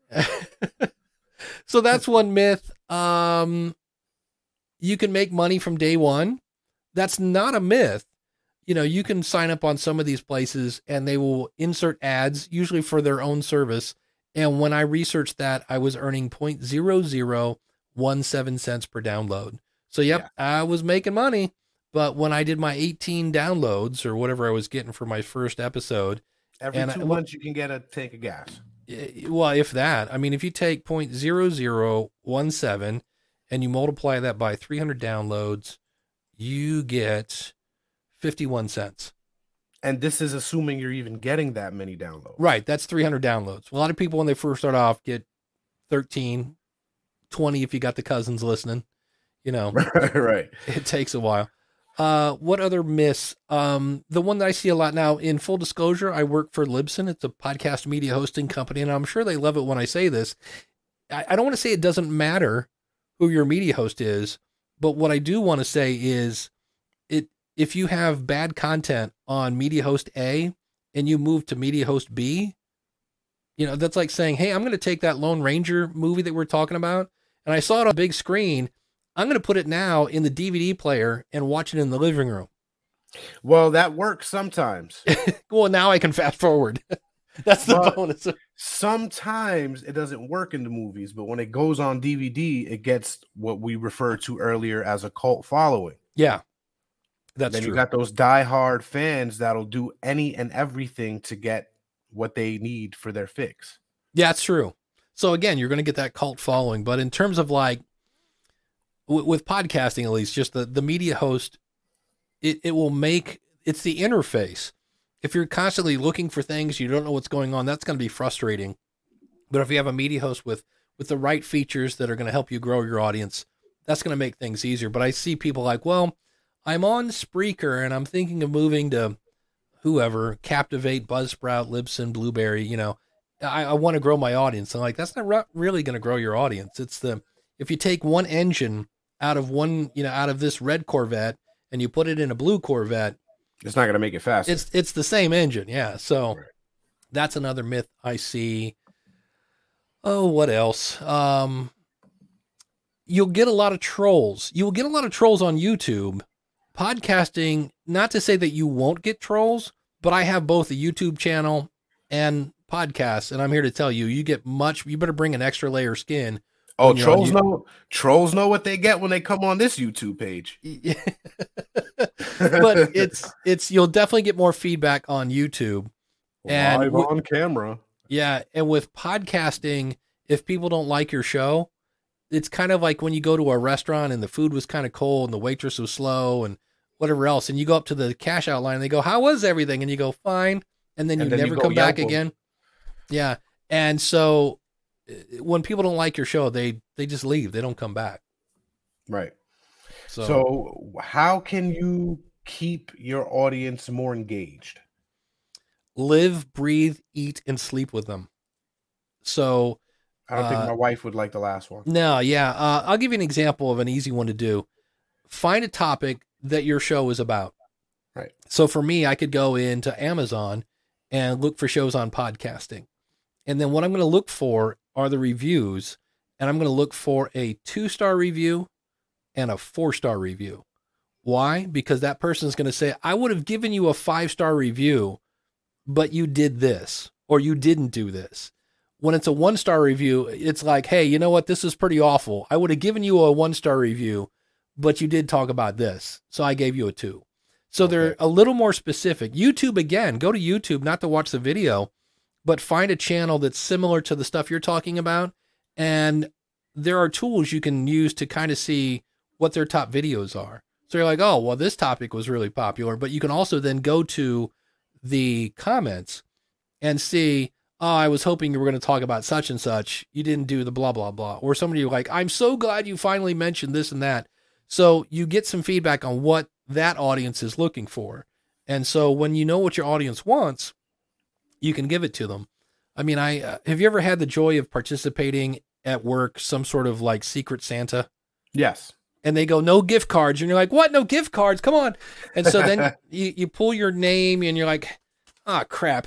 So that's one myth. You can make money from day one. That's not a myth. You can sign up on some of these places and they will insert ads, usually for their own service. And when I researched that, I was earning 0.0017 cents per download. So, yep, yeah. I was making money. But when I did my 18 downloads or whatever I was getting for my first episode. Every 2 months, you can get a tank of gas. Well, if that. I mean, if you take 0.0017 and you multiply that by 300 downloads, you get 51 cents. And this is assuming you're even getting that many downloads. Right. That's 300 downloads. A lot of people, when they first start off, get 13, 20 if you got the cousins listening. Right. It takes a while. What other myths? The one that I see a lot now, in full disclosure, I work for Libsyn. It's a podcast media hosting company, and I'm sure they love it when I say this. I don't want to say it doesn't matter who your media host is, but what I do want to say is if you have bad content on media host A and you move to media host B, that's like saying, hey, I'm going to take that Lone Ranger movie that we're talking about, and I saw it on a big screen. I'm going to put it now in the DVD player and watch it in the living room. Well, that works sometimes. Well, now I can fast forward. That's the bonus. Sometimes it doesn't work in the movies, but when it goes on DVD, it gets what we referred to earlier as a cult following. Yeah, that's then true. You got those diehard fans that'll do any and everything to get what they need for their fix. Yeah, it's true. So again, you're going to get that cult following. But in terms of like, with podcasting, at least, just the media host, it will make, it's the interface. If you're constantly looking for things, you don't know what's going on, that's going to be frustrating. But if you have a media host with the right features that are going to help you grow your audience, that's going to make things easier. But I see people like, well, I'm on Spreaker and I'm thinking of moving to whoever, Captivate, Buzzsprout, Libsyn, Blueberry, you know, I want to grow my audience. I'm like, that's not really going to grow your audience. If you take one engine out of this red Corvette and you put it in a blue Corvette, it's not going to make it faster. It's the same engine. Yeah. So that's another myth I see. Oh, what else? You'll get a lot of trolls. You will get a lot of trolls on YouTube. Podcasting, not to say that you won't get trolls, but I have both a YouTube channel and podcasts, and I'm here to tell you, you better bring an extra layer of skin. Oh, trolls know what they get when they come on this YouTube page. But you'll definitely get more feedback on YouTube. Live on camera. Yeah, and with podcasting, if people don't like your show, it's kind of like when you go to a restaurant and the food was kind of cold and the waitress was slow and whatever else, and you go up to the cash out line and they go, "How was everything?" And you go, "Fine," and then you never come back again. Yeah, and so when people don't like your show, they just leave. They don't come back. Right. So how can you keep your audience more engaged? Live, breathe, eat, and sleep with them. So I don't think my wife would like the last one. No, yeah. I'll give you an example of an easy one to do. Find a topic that your show is about. Right. So for me, I could go into Amazon and look for shows on podcasting. And then what I'm going to look for are the reviews. And I'm going to look for a 2-star review and a 4-star review. Why? Because that person is going to say, I would have given you a 5-star review, but you did this, or you didn't do this. When it's a 1-star review, it's like, hey, you know what? This is pretty awful. I would have given you a 1-star review, but you did talk about this. So I gave you a 2. So they're a little more specific. YouTube, again, go to YouTube, not to watch the video, but find a channel that's similar to the stuff you're talking about. And there are tools you can use to kind of see what their top videos are. So you're like, oh, well, this topic was really popular, but you can also then go to the comments and see, oh, I was hoping you were going to talk about such and such. You didn't do the blah, blah, blah. Or somebody like, I'm so glad you finally mentioned this and that. So you get some feedback on what that audience is looking for. And so when you know what your audience wants, you can give it to them. I mean, have you ever had the joy of participating at work, some sort of like Secret Santa? Yes. And they go, no gift cards. And you're like, what? No gift cards? Come on. And so then you pull your name and you're like, ah, crap.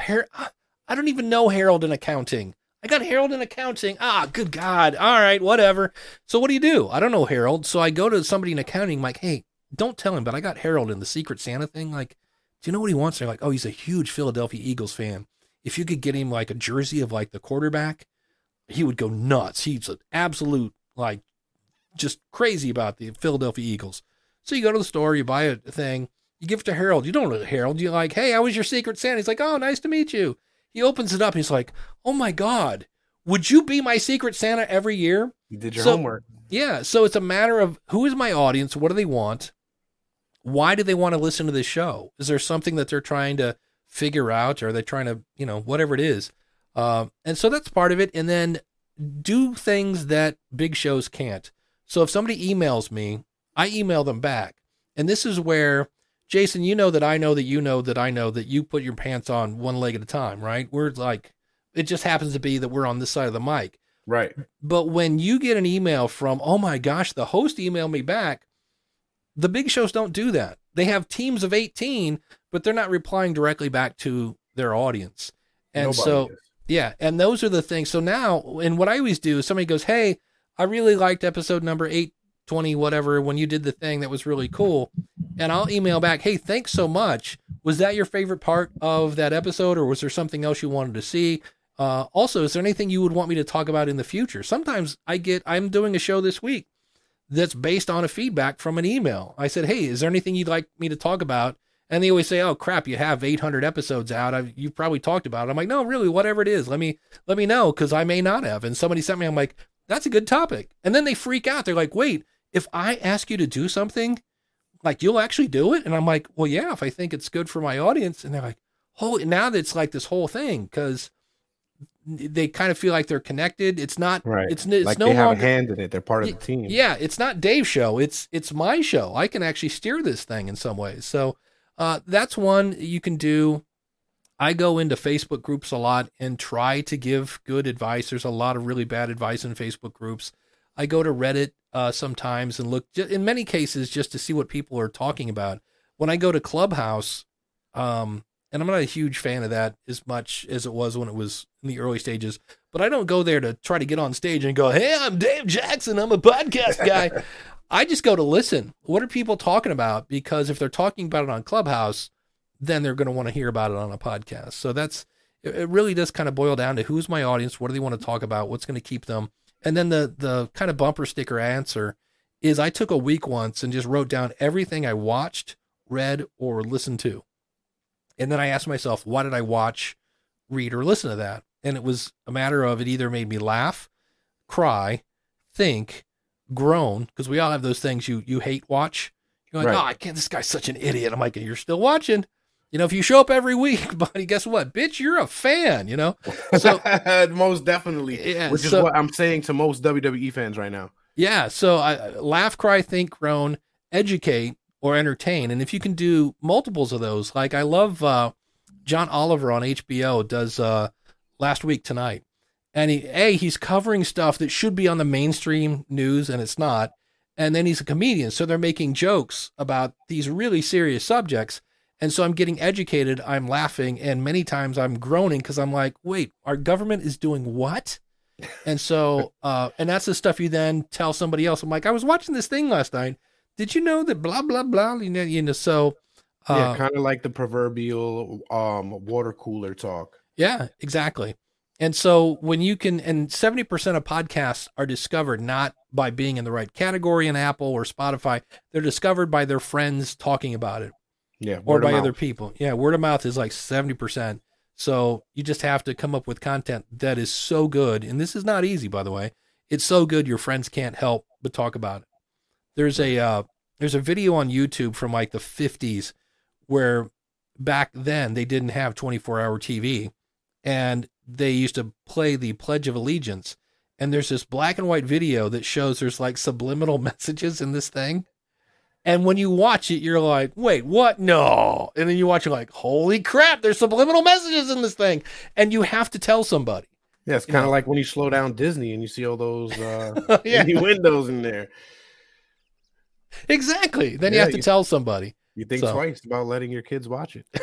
I don't even know Harold in accounting. I got Harold in accounting. Ah, good God. All right, whatever. So what do? I don't know Harold. So I go to somebody in accounting. I'm like, hey, don't tell him, but I got Harold in the Secret Santa thing. Like, do you know what he wants? And they're like, oh, he's a huge Philadelphia Eagles fan. If you could get him like a jersey of like the quarterback, he would go nuts. He's an absolute, like, just crazy about the Philadelphia Eagles. So you go to the store, you buy a thing, you give it to Harold. You don't know Harold. You're like, hey, I was your Secret Santa. He's like, oh, nice to meet you. He opens it up. He's like, oh my God, would you be my Secret Santa every year? You did your homework. Yeah. So it's a matter of who is my audience? What do they want? Why do they want to listen to this show? Is there something that they're trying to figure out? Or are they trying to, whatever it is? And so that's part of it. And then do things that big shows can't. So if somebody emails me, I email them back. And this is where, Jason, you know that I know that you know that I know that you put your pants on one leg at a time, right? We're like, it just happens to be that we're on this side of the mic. Right. But when you get an email from, oh my gosh, the host emailed me back, the big shows don't do that. They have teams of 18, but they're not replying directly back to their audience. And Nobody so, is. yeah, and those are the things. So now, and what I always do is somebody goes, hey, I really liked episode number 820, whatever, when you did the thing that was really cool. And I'll email back, hey, thanks so much. Was that your favorite part of that episode, or was there something else you wanted to see? Also, is there anything you would want me to talk about in the future? Sometimes I'm doing a show this week that's based on a feedback from an email. I said, hey, is there anything you'd like me to talk about? And they always say, oh crap, you have 800 episodes out. You've probably talked about it. I'm like, no, really, whatever it is, let me know, because I may not have. And somebody sent me, I'm like, that's a good topic. And then they freak out. They're like, wait, if I ask you to do something, like, you'll actually do it? And I'm like, well, yeah, if I think it's good for my audience. And they're like, holy, now that's like this whole thing, because they kind of feel like they're connected. It's not Right. It's like no they have longer a hand in it. They're part of the team. Yeah, it's not Dave's show. It's my show. I can actually steer this thing in some ways. So that's one you can do. I go into Facebook groups a lot and try to give good advice. There's a lot of really bad advice in Facebook groups. I go to Reddit sometimes and look, in many cases, just to see what people are talking about. When I go to Clubhouse, and I'm not a huge fan of that as much as it was when it was in the early stages, but I don't go there to try to get on stage and go, hey, I'm Dave Jackson, I'm a podcast guy. I just go to listen. What are people talking about? Because if they're talking about it on Clubhouse, then they're going to want to hear about it on a podcast. So it really does kind of boil down to who's my audience, what do they want to talk about, what's going to keep them. And then the kind of bumper sticker answer is I took a week once and just wrote down everything I watched, read, or listened to. And then I asked myself, why did I watch, read, or listen to that? And it was a matter of it either made me laugh, cry, think, groan, because we all have those things you hate watch. You're like, Right. oh, I can't, this guy's such an idiot. I'm like, you're still watching. You know, if you show up every week, buddy, guess what? Bitch, you're a fan, you know? So most definitely. Yeah, Which is so- what I'm saying to most WWE fans right now. yeah, so I laugh, cry, think, groan, educate, or entertain. And if you can do multiples of those, like I love John Oliver on HBO does Last Week Tonight. And he's covering stuff that should be on the mainstream news and it's not. And then he's a comedian. So they're making jokes about these really serious subjects. And so I'm getting educated. I'm laughing. And many times I'm groaning because I'm like, wait, our government is doing what? And so, and that's the stuff you then tell somebody else. I'm like, I was watching this thing last night. Did you know that blah, blah, blah, you know, so. Yeah, kind of like the proverbial water cooler talk. Yeah, exactly. And so when you can, and 70% of podcasts are discovered not by being in the right category in Apple or Spotify. They're discovered by their friends talking about it. Yeah. Or word of by mouth. other people. Yeah, word of mouth is like 70%. So you just have to come up with content that is so good. And this is not easy, by the way. It's so good your friends can't help but talk about it. There's a video on YouTube from like the 50s where back then they didn't have 24-hour TV and they used to play the Pledge of Allegiance. And there's this black and white video that shows there's like subliminal messages in this thing. And when you watch it, you're like, wait, what? No. And then you watch it like, holy crap, there's subliminal messages in this thing. And you have to tell somebody. Yeah, it's kind of like when you slow down Disney and you see all those Yeah. windows in there. Exactly. Then you Yeah, have to tell somebody. You think So- twice about letting your kids watch it.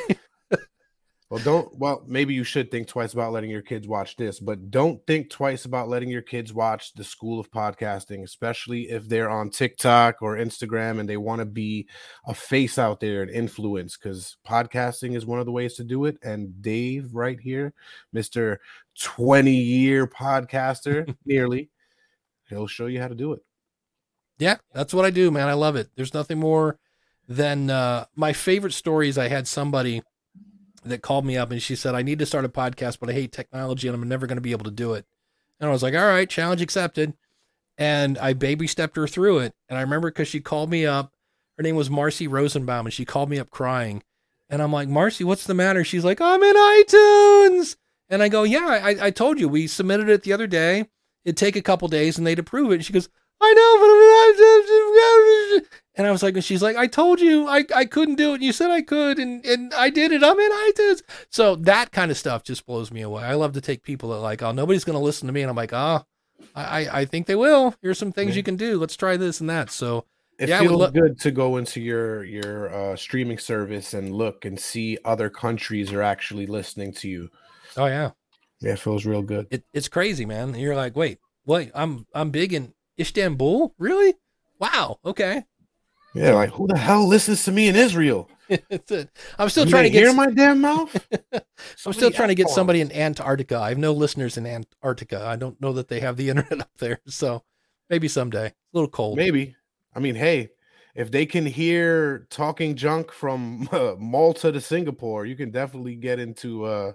Well, maybe you should think twice about letting your kids watch this, but don't think twice about letting your kids watch the School of Podcasting, especially if they're on TikTok or Instagram and they want to be a face out there and influence, because podcasting is one of the ways to do it. And Dave right here, Mr. 20-year podcaster, nearly, he'll show you how to do it. Yeah, that's what I do, man. I love it. There's nothing more than my favorite story is I had somebody that called me up and she said, I need to start a podcast, but I hate technology and I'm never going to be able to do it. And I was like, all right, challenge accepted. And I baby stepped her through it. And I remember because she called me up, her name was Marcy Rosenbaum, and she called me up crying. And I'm like, Marcy, what's the matter? She's like, I'm in iTunes. And I go, yeah, I told you, we submitted it the other day. It'd take a couple days and they'd approve it. And she goes, I know, but I'm in iTunes. And I was like, and she's like, I told you I couldn't do it. And you said I could, and I did it. I'm in iTunes. So that kind of stuff just blows me away. I love to take people that like, oh, nobody's going to listen to me. And I'm like, oh, I think they will. Here's some things you can do. Let's try this and that. So It yeah, I would feels good to go into your streaming service and look and see other countries are actually listening to you. oh yeah, Yeah, it feels real good. it's crazy, man. And you're like, wait, I'm big in Istanbul, really? Wow, okay. Yeah, like who the hell listens to me in Israel? I'm still You trying to may hear get. my damn mouth. I'm still trying to get somebody in Antarctica. I have no listeners in Antarctica. I don't know that they have the internet up there. So maybe someday. A little cold. Maybe. I mean, hey, if they can hear talking junk from Malta to Singapore, you can definitely get into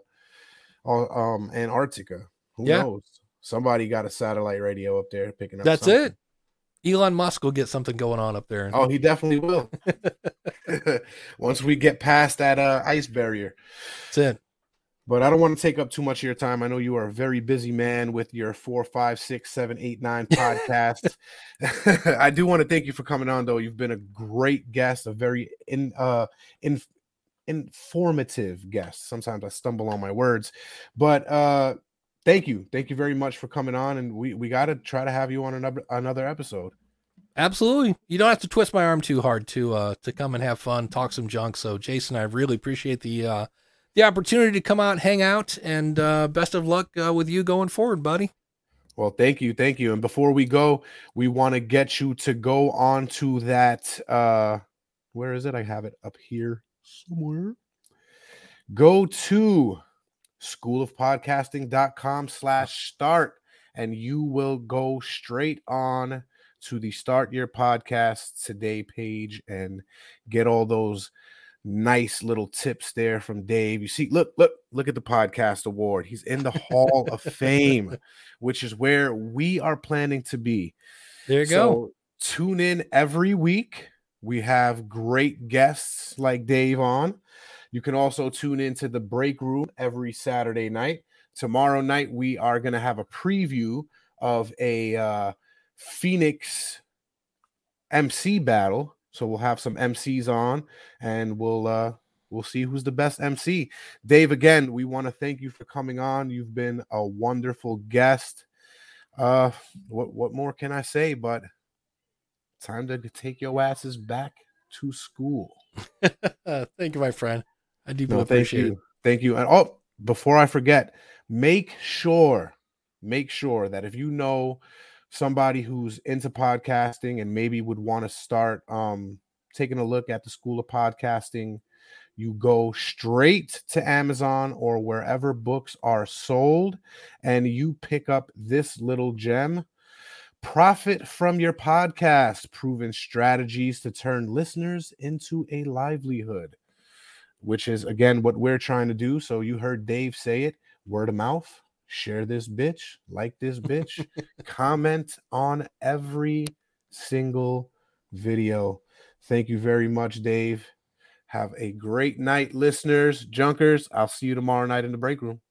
Antarctica. Who Yeah. knows? Somebody got a satellite radio up there picking up. That's something. it. Elon Musk will get something going on up there. Oh, he definitely will. Once we get past that ice barrier. That's it. But I don't want to take up too much of your time. I know you are a very busy man with your 4, 5, 6, 7, 8, 9 podcasts. I do want to thank you for coming on, though. You've been a great guest, a very informative guest. Sometimes I stumble on my words, but thank you very much for coming on, and we got to try to have you on another episode. Absolutely. You don't have to twist my arm too hard to come and have fun, talk some junk. So Jason, I really appreciate the opportunity to come out, hang out, and best of luck with you going forward, buddy. Well, thank you. And before we go, we want to get you to go on to that where is it? I have it up here somewhere. Go to schoolofpodcasting.com/start, and you will go straight on to the Start Your Podcast Today page and get all those nice little tips there from Dave. You see, look at the podcast award. He's in the Hall of Fame, which is where we are planning to be. There you go. Tune in every week. We have great guests like Dave on. You can also tune into the Break Room every Saturday night. Tomorrow night, we are going to have a preview of a Phoenix MC battle. So we'll have some MCs on, and we'll see who's the best MC. Dave, again, we want to thank you for coming on. You've been a wonderful guest. What more can I say? But time to take your asses back to school. Thank you, my friend. I deeply appreciate it. Thank you. And before I forget, make sure that if you know somebody who's into podcasting and maybe would want to start taking a look at the School of Podcasting, you go straight to Amazon or wherever books are sold, and you pick up this little gem. Profit from your podcast, proven strategies to turn listeners into a livelihood, which is, again, what we're trying to do. So you heard Dave say it, word of mouth. Share this bitch, like this bitch, comment on every single video. Thank you very much, Dave. Have a great night, listeners, junkers. I'll see you tomorrow night in the Break Room.